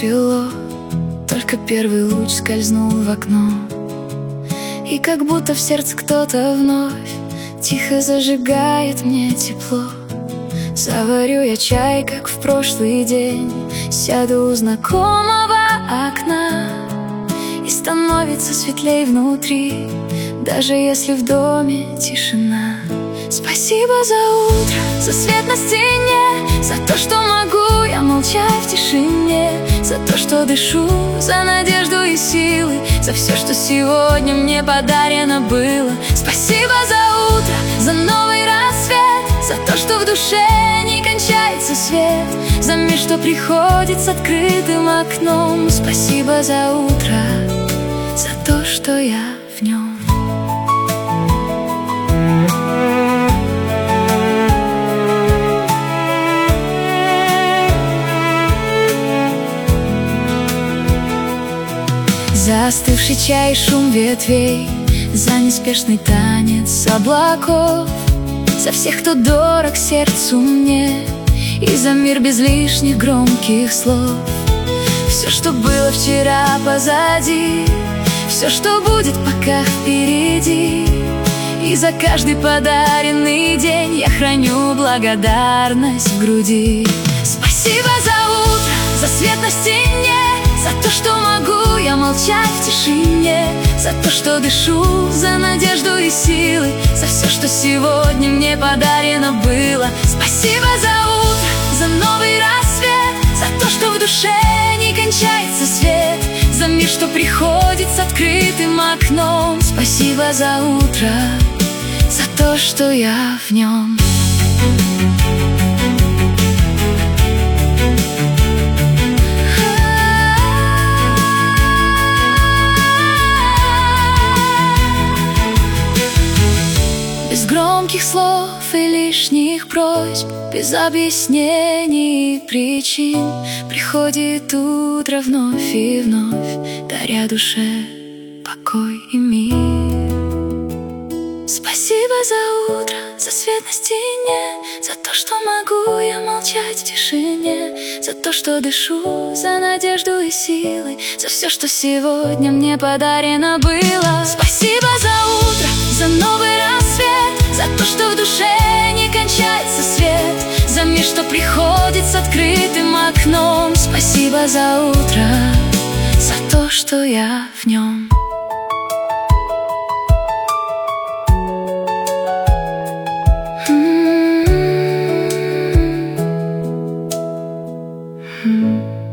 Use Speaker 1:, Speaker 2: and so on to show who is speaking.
Speaker 1: расцвело, только первый луч скользнул в окно. И как будто в сердце кто-то вновь тихо зажигает мне тепло. Заварю я чай, как в прошлый день, сяду у знакомого окна, и становится светлей внутри, даже если в доме тишина. Спасибо за утро, за свет на стене, за то, что могу я молчать в тишине, за то, что дышу, за надежду и силы, за все, что сегодня мне подарено было. Спасибо за утро, за новый рассвет, за то, что в душе не кончается свет, за мир, что приходит с открытым окном. Спасибо за утро, за то, что я в нем. За остывший чай и шум ветвей, за неспешный танец облаков, за всех, кто дорог сердцу мне, и за мир без лишних громких слов. Все, что было вчера позади, все, что будет пока впереди, и за каждый подаренный день я храню благодарность в груди. Спасибо за утро, за свет на стене, за то, что могу я молчать в тишине, за то, что дышу, за надежду и силы, за все, что сегодня мне подарено было. Спасибо за утро, за новый рассвет, за то, что в душе не кончается свет, за мир, что приходит с открытым окном. Спасибо за утро, за то, что я в нем. Без громких слов и лишних просьб, без объяснений и причин, приходит утро вновь и вновь, даря душе покой и мир. Спасибо за утро, за свет на стене, за то, что могу я молчать в тишине, за то, что дышу, за надежду и силы, за все, что сегодня мне подарено было. Спасибо за утро, за новый рассвет, за то, что в душе не кончается свет, за мир, что приходит с открытым окном. Спасибо за утро, за то, что я в нем. Mm-hmm.